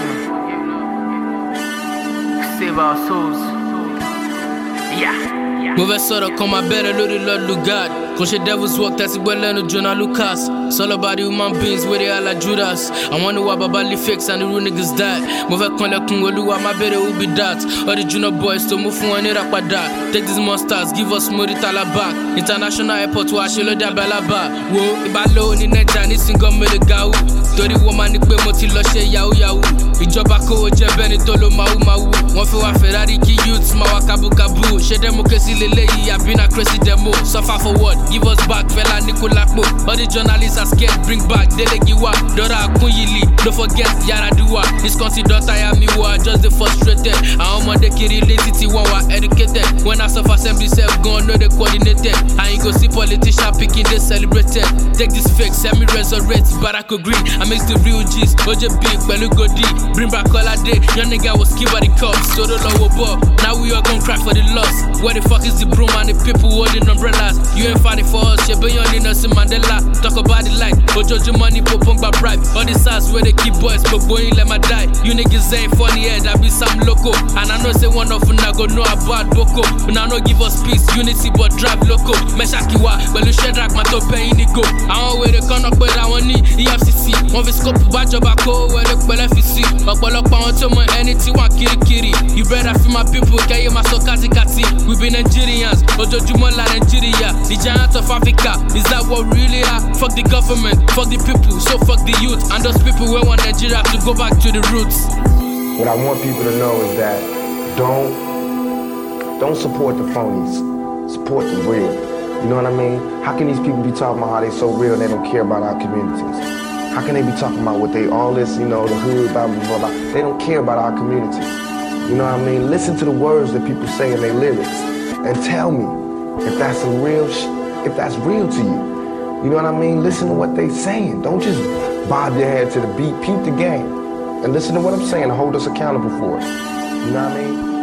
Save our souls. Mauvais sort comme ma belle, le Lord Lugard. Quand j'ai Devil's Walk, that's it, well, no Jonah Lucas. It's all about the human beings, where they are like Judas. I wonder why Babali fix and the real niggas died. Mauvais quand le Kungolua, my better will be that. All the junior boys to move from any rap that. Take these monsters, give us more back. International airport, watch you load that Balaba. Whoa, if I low in the Nigeria, it's single me the gao. 30 woman, nick, but moti lo she yahoo yahoo. Ìjọba kó jẹ bẹ́ni tó ló máa wú. Wọ́n fi wá Ferrari kí youths máa wá kábúkábú. Ṣé democracy lélẹ́yìí àbí na crazy demo? Suffer for what? Give us back, fella Nikolapo. All the journalists are scared, bring back Delegiwa. Dora Akunyili, don't forget Yaradua. This country don't tire me, war just the frustrated. Àwọn ọmọdé kiri lazy tí wọ́n wá educated. When I suffer assembly self gone, no they coordinated. And you go see politician picking, they celebrated. Take this fake, semi-resurrect, Barako Green. I mix the real G's, OJ Big, Pelu Godi. Bring back all I did, young nigga was killed by the cops. So don't know what. Now we all gon' cry for the loss. Where the fuck is the broom and the people holding umbrellas? You ain't fighting for us, yeah, but you only Nelson Mandela. Talk about the light, Ojojo money, popong by bribe. All the sides where they keep boys, but boy, let my die. You niggas ain't funny, yeah, that be some loco. And I know say one of them go know about Boko. But now no give us peace, unity, but drive loco. Meshakiwa, well, you shed rack my top pay in the go. I want where they come up, but I want need EFCC. One of scope, bad job, I go where they call FCC. Ọ̀pọ̀lọpọ̀ àwọn tó mọ ẹni tí wọ́n kirikiri. You better feel my people, kẹ́yẹ́ máa sọ kátikati. We be Nigerians, ojoojúmọ́ la Nigeria. The giant of Africa, is that what we really are? Fuck the government, fuck the people, so fuck the youth. And those people who want Nigeria to go back to the roots. What I want people to know is that don't support the phonies. Support the real. You know what I mean? How can these people be talking about how they so real and they don't care about our communities? How can they be talking about what they, all this, you know, the hood, blah, blah, blah, blah. They don't care about our community. You know what I mean? Listen to the words that people say in their lyrics and tell me if that's if that's real to you. You know what I mean? Listen to what they saying. Don't just bob your head to the beat, peep the game. And listen to what I'm saying and hold us accountable for it. You know what I mean?